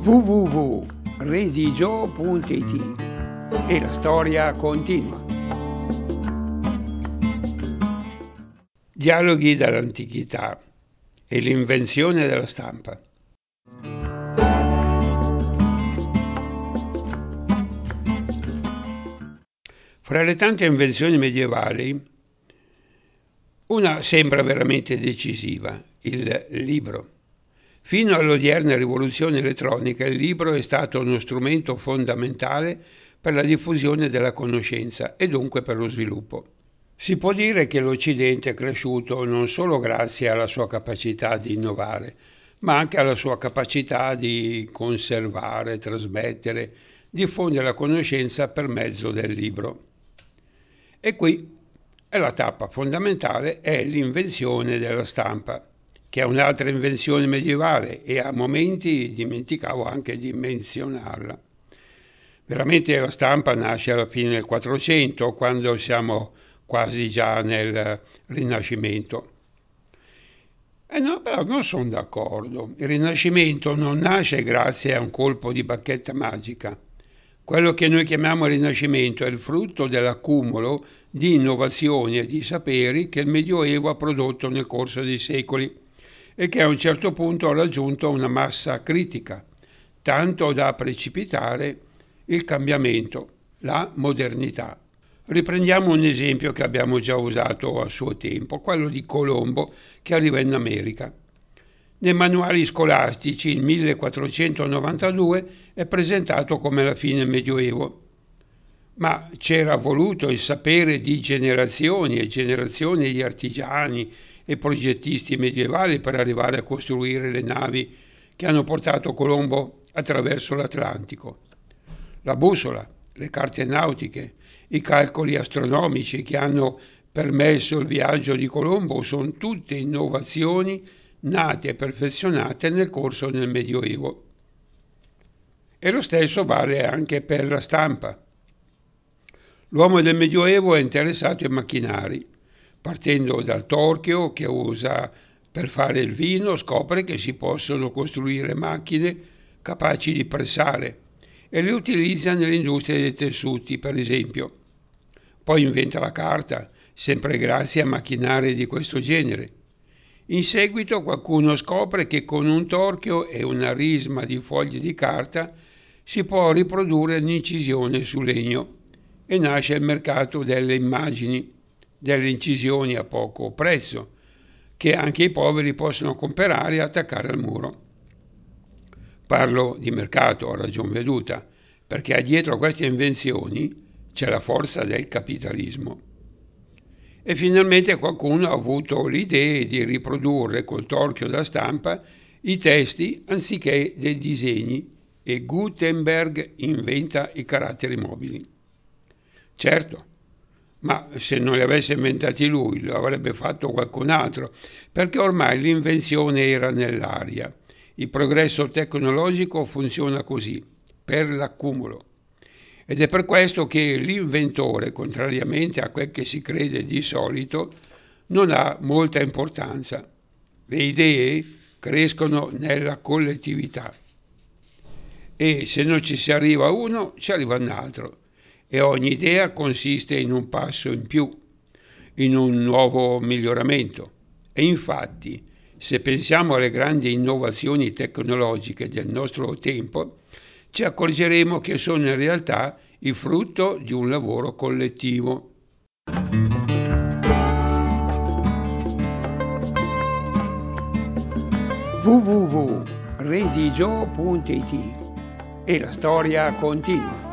www.redigio.it e la storia continua. Dialoghi dall'antichità e l'invenzione della stampa. Fra le tante invenzioni medievali, una sembra veramente decisiva: il libro. Fino all'odierna rivoluzione elettronica il libro è stato uno strumento fondamentale per la diffusione della conoscenza e dunque per lo sviluppo. Si può dire che l'Occidente è cresciuto non solo grazie alla sua capacità di innovare, ma anche alla sua capacità di conservare, trasmettere, diffondere la conoscenza per mezzo del libro. E qui la tappa fondamentale è l'invenzione della stampa, che è un'altra invenzione medievale e a momenti dimenticavo anche di menzionarla. Veramente la stampa nasce alla fine del 400, quando siamo quasi già nel Rinascimento. No, però non sono d'accordo. Il Rinascimento non nasce grazie a un colpo di bacchetta magica. Quello che noi chiamiamo Rinascimento è il frutto dell'accumulo di innovazioni e di saperi che il Medioevo ha prodotto nel corso dei secoli e che a un certo punto ha raggiunto una massa critica, tanto da precipitare il cambiamento, la modernità. Riprendiamo un esempio che abbiamo già usato a suo tempo, quello di Colombo che arriva in America. Nei manuali scolastici il 1492 è presentato come la fine del Medioevo, ma c'era voluto il sapere di generazioni e generazioni di artigiani e progettisti medievali per arrivare a costruire le navi che hanno portato Colombo attraverso l'Atlantico. La bussola, le carte nautiche, i calcoli astronomici che hanno permesso il viaggio di Colombo sono tutte innovazioni nate e perfezionate nel corso del Medioevo. E lo stesso vale anche per la stampa. L'uomo del Medioevo è interessato ai macchinari. Partendo dal torchio che usa per fare il vino, scopre che si possono costruire macchine capaci di pressare e le utilizza nell'industria dei tessuti, per esempio. Poi inventa la carta, sempre grazie a macchinari di questo genere. In seguito qualcuno scopre che con un torchio e una risma di fogli di carta si può riprodurre l'incisione su legno e nasce il mercato delle immagini, delle incisioni a poco prezzo, che anche i poveri possono comprare e attaccare al muro. Parlo di mercato a ragion veduta, perché dietro a queste invenzioni c'è la forza del capitalismo. E finalmente qualcuno ha avuto l'idea di riprodurre col torchio da stampa i testi anziché dei disegni e Gutenberg inventa i caratteri mobili. Certo, ma se non li avesse inventati lui, lo avrebbe fatto qualcun altro, perché ormai l'invenzione era nell'aria. Il progresso tecnologico funziona così, per l'accumulo. Ed è per questo che l'inventore, contrariamente a quel che si crede di solito, non ha molta importanza. Le idee crescono nella collettività. E se non ci si arriva a uno, ci arriva un altro. E ogni idea consiste in un passo in più, in un nuovo miglioramento. E infatti, se pensiamo alle grandi innovazioni tecnologiche del nostro tempo, ci accorgeremo che sono in realtà il frutto di un lavoro collettivo. www.redigio.it e la storia continua.